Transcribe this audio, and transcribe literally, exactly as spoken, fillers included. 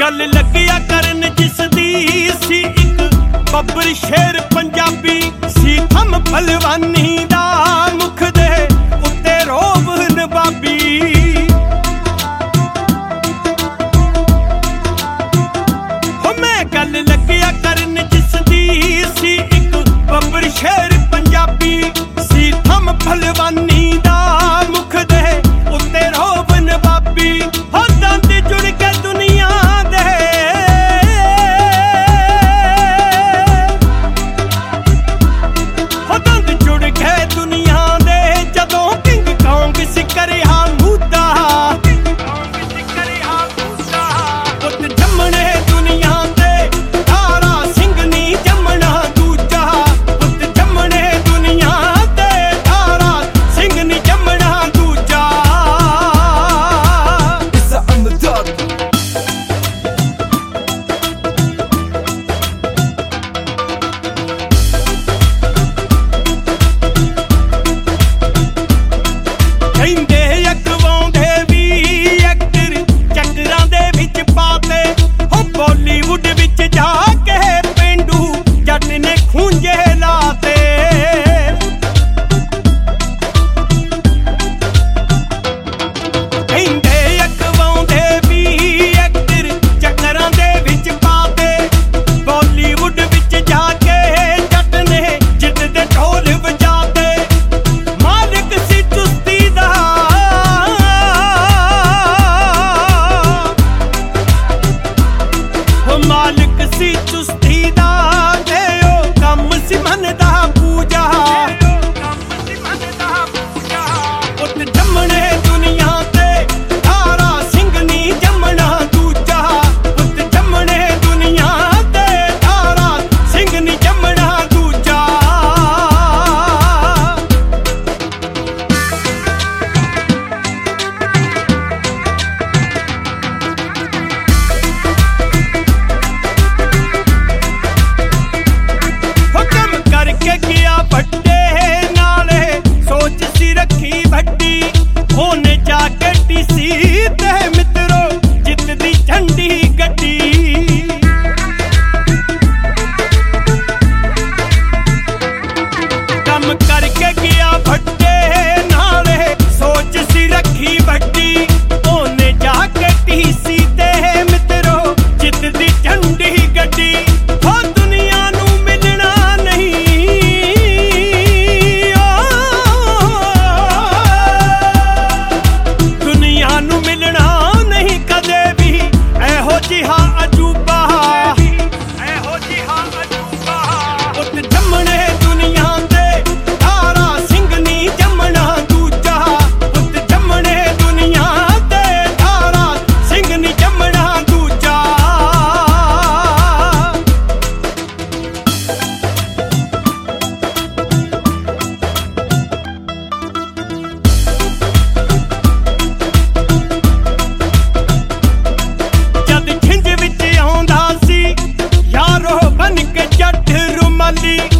गल लगिया करन जिसदी सी इक बब्बर शेर पंजाबी सी थम भलवानी दा मुख दे उत्ते रोब नवाबी हो मैं गल लगिया करन जिसदी सी इक बब्बर शेर पंजाबी सी थम भलवानी दा मुख दे उत्ते रोब नवाबी हो दंद जुड़ के दुनिया दे हो दंद जुड़ के दुनिया दे जदों किंग कॉन्ग सिकरिया मूदा पुत जमने दुनिया दे तारा सिंह नी जमना दूजा पुत जमने दुनिया दे तारा सिंह नी जमना दूजा It's a underdog. ਕਹਿੰਦੇ ਅਕਵਾਉਂਦੇ ਵੀ ਐਕਟਰ ਚੱਕਰਾਂ ਦੇ ਵਿੱਚ ਪਾਤੇ ਹੋ ਬਾਲੀਵੁੱਡ ਵਿੱਚ ਜਾ ਕੇ ਪਿੰਡੂ ਜੱਟ ਨੇ ਖੂੰਜੇ ਲਾਤੇ ਕਹਿੰਦੇ ਅਕਵਾਉਂਦੇ ਵੀ ਐਕਟਰ ਚੱਕਰਾਂ ਦੇ ਵਿੱਚ ਪਾਤੇ ਬਾਲੀਵੁੱਡ ਵਿੱਚ ਜਾ ਕੇ ਜੱਟ ਨੇ ਜਿੱਤ ਦੇ ਢੋਲ ਵਜਾਤੇ ਮਾਲਕ ਸੀ ਚੁਸਤੀ ਦਾ ਹੋ ਮਾਲਕ ਸੀ ਚੁਸਤੀ ਦਾ ਤੇ ਉਹ ਕੰਮ ਸੀ ਮਨ ਦਾ ਪੂਜਾ ਪੁੱਤ ਜੰਮਣੇ ਦੁਨੀਆ ਤੇ ਤਾਰਾ ਸਿੰਘ ਨੀ ਜੰਮਣਾ ਦੂਜਾ ਪੁੱਤ ਜੰਮਣੇ ਦੁਨੀਆ ਤੇ ਤਾਰਾ ਸਿੰਘ ਨੀ ਜੰਮਣਾ ਦੂਜਾ ਹੁਕਮ ਕਰਕੇ ਗਿਆ ਵੱਡੇ ਨਾਲੇ ਸੋਚ ਸੀ ਰੱਖੀ ਵੱਡੀ ਉਹਨੇ ਜਾ ਕੇ ਟੀਸੀ ਤੇ ਮਿੱਤਰੋ ਜਿੱਤ ਦੀ ਝੰਡੀ ਗੱਡੀ ਕੰਮ ਕਰਕੇ ਗਿਆ ਵੱਡੇ ਨਾਲੇ ਸੋਚ ਸੀ ਰੱਖੀ ਵੱਡੀ ਉਹਨੇ ਜਾ ਕੇ ਟੀਸੀ ਤੇ ਮਿੱਤਰੋ ਜਿੱਤ ਦੀ ਝੰਡੀ ਗੱਡੀ ਹੋ ਦੁਨੀਆ ਨੂੰ ਮਿਲਣਾ ਨਹੀਂ ਓ ਦੁਨੀਆ ਨੂੰ ਮਿਲਣਾ ਨਹੀਂ ਕਦੇ ਵੀ ਇਹੋ ਜਿਹਾ ਅਜੂਬਾ ਇਹੋ ਜਿਹਾ ਅਜੂਬਾ ਪੁੱਤ ਜੰਮਣੇ ਦੁਨੀਆ ਤੇ ਤਾਰਾ ਸਿੰਘ ਨੀ ਜੰਮਣਾ ਦੂਜਾ ਪੁੱਤ ਜੰਮਣੇ ਦੁਨੀਆ ਤੇ ਤਾਰਾ ਸਿੰਘ ਨੀ ਜੰਮਣਾ ਦੂਜਾ ਜਦ ਖਿੰਝ ਵਿੱਚ ਆਉਂਦਾ ਸੀ ਯਾਰੋ ਬਣ ਕੇ ਜੱਟ ਰੁਮਾਲੀ